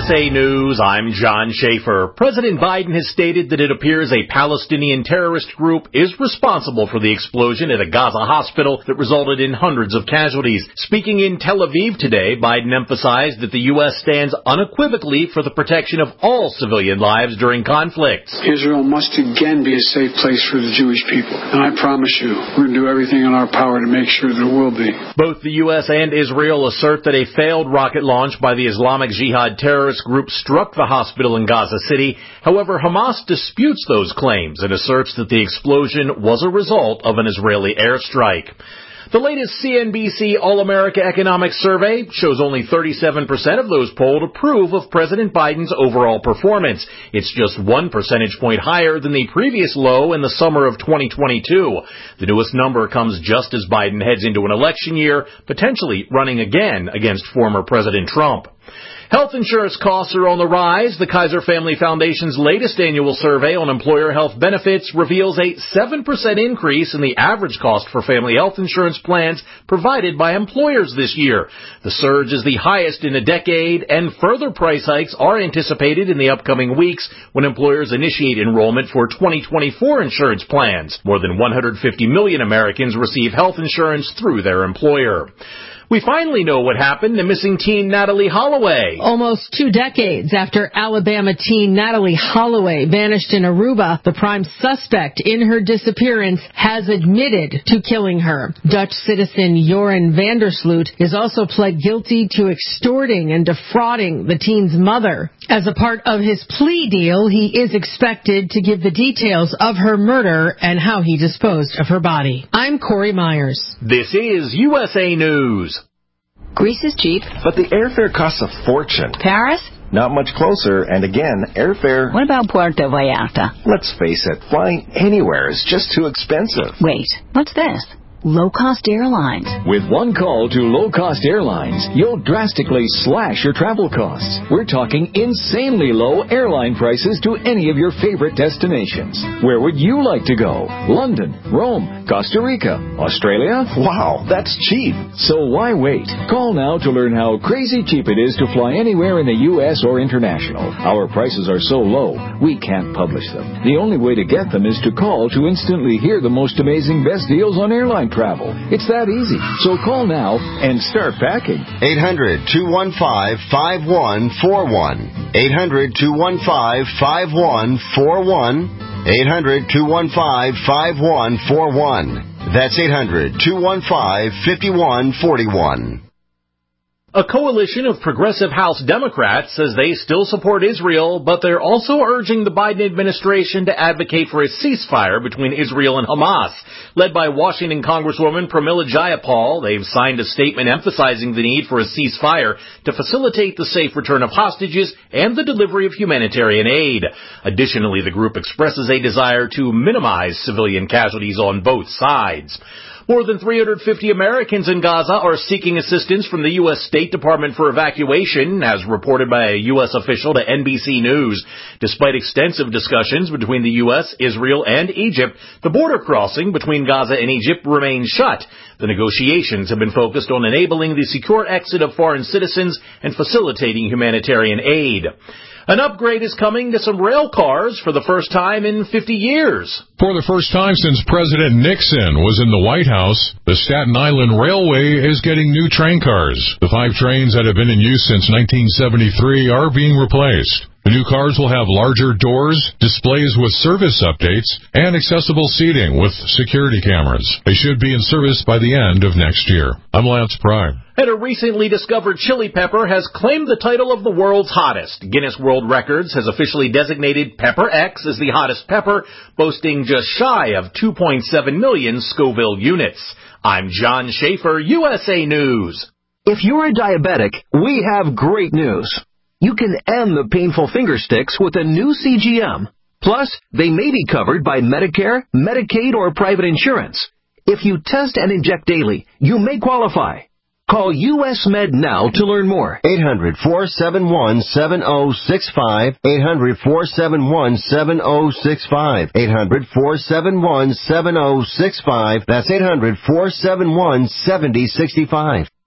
USA News, I'm John Schaefer. President Biden has stated that it appears a Palestinian terrorist group is responsible for the explosion at a Gaza hospital that resulted in hundreds of casualties. Speaking in Tel Aviv today, Biden emphasized that the U.S. stands unequivocally for the protection of all civilian lives during conflicts. Israel must again be a safe place for the Jewish people. And I promise you, we're going to do everything in our power to make sure that it will be. Both the U.S. and Israel assert that a failed rocket launch by the Islamic Jihad terrorist group struck the hospital in Gaza City. However, Hamas disputes those claims and asserts that the explosion was a result of an Israeli airstrike. The latest CNBC All-America Economic Survey shows only 37% of those polled approve of President Biden's overall performance. It's just 1 percentage point higher than the previous low in the summer of 2022. The newest number comes just as Biden heads into an election year, potentially running again against former President Trump. Health insurance costs are on the rise. The Kaiser Family Foundation's latest annual survey on employer health benefits reveals a 7% increase in the average cost for family health insurance plans provided by employers this year. The surge is the highest in a decade, and further price hikes are anticipated in the upcoming weeks when employers initiate enrollment for 2024 insurance plans. More than 150 million Americans receive health insurance through their employer. We finally know what happened to missing teen Natalee Holloway. Almost 2 decades after Alabama teen Natalee Holloway vanished in Aruba, the prime suspect in her disappearance has admitted to killing her. Dutch citizen Joran van der Sloot is also pled guilty to extorting and defrauding the teen's mother. As a part of his plea deal, he is expected to give the details of her murder and how he disposed of her body. I'm Corey Myers. This is USA News. Greece is cheap. But the airfare costs a fortune. Paris? Not much closer, and again, airfare... What about Puerto Vallarta? Let's face it, flying anywhere is just too expensive. Wait, what's this? Low-cost airlines. With one call to low-cost airlines, you'll drastically slash your travel costs. We're talking insanely low airline prices to any of your favorite destinations. Where would you like to go? London, Rome, Costa Rica, Australia? Wow, that's cheap. So why wait? Call now to learn how crazy cheap it is to fly anywhere in the U.S. or international. Our prices are so low, we can't publish them. The only way to get them is to call to instantly hear the most amazing best deals on airline travel. It's that easy. So call now and start packing. 800-215-5141. 800-215-5141. 800-215-5141. That's 800-215-5141. A coalition of progressive House Democrats says they still support Israel, but they're also urging the Biden administration to advocate for a ceasefire between Israel and Hamas. Led by Washington Congresswoman Pramila Jayapal, they've signed a statement emphasizing the need for a ceasefire to facilitate the safe return of hostages and the delivery of humanitarian aid. Additionally, the group expresses a desire to minimize civilian casualties on both sides. More than 350 Americans in Gaza are seeking assistance from the U.S. State Department for evacuation, as reported by a U.S. official to NBC News. Despite extensive discussions between the U.S., Israel, and Egypt, the border crossing between Gaza and Egypt remains shut. The negotiations have been focused on enabling the secure exit of foreign citizens and facilitating humanitarian aid. An upgrade is coming to some rail cars for the first time in 50 years. For the first time since President Nixon was in the White House, the Staten Island Railway is getting new train cars. The 5 trains that have been in use since 1973 are being replaced. The new cars will have larger doors, displays with service updates, and accessible seating with security cameras. They should be in service by the end of next year. I'm Lance Prime. And a recently discovered chili pepper has claimed the title of the world's hottest. Guinness World Records has officially designated Pepper X as the hottest pepper, boasting just shy of 2.7 million Scoville units. I'm John Schaefer, USA News. If you're a diabetic, we have great news. You can end the painful finger sticks with a new CGM. Plus, they may be covered by Medicare, Medicaid, or private insurance. If you test and inject daily, you may qualify. Call US Med now to learn more. 800-471-7065. 800-471-7065. 800-471-7065. That's 800-471-7065.